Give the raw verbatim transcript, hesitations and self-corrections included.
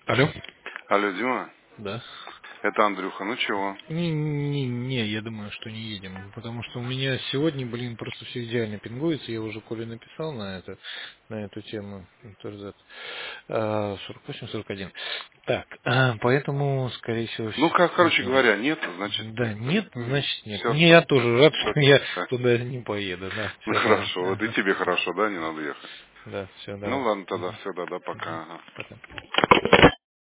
Алло? Алло, Дима, Да. это Андрюха, ну чего? Не, не, не, я думаю, что не едем, потому что у меня сегодня, блин, просто все идеально пингуется, я уже Коле написал на это, на эту тему, ТРЗ, а, сорок восемь сорок один. Так, а, поэтому, скорее всего, Ну, как, нет, короче не едем. говоря, нет, значит нет. Да, нет, значит нет. Все, Не, я тоже рад, все, что я да. туда не поеду, да, Ну, все, давай, хорошо, вот и ага, тебе хорошо, да, не надо ехать. да, все, Ну, давай, ладно тогда, угу. все, да, да, Угу. пока, ага. Пока.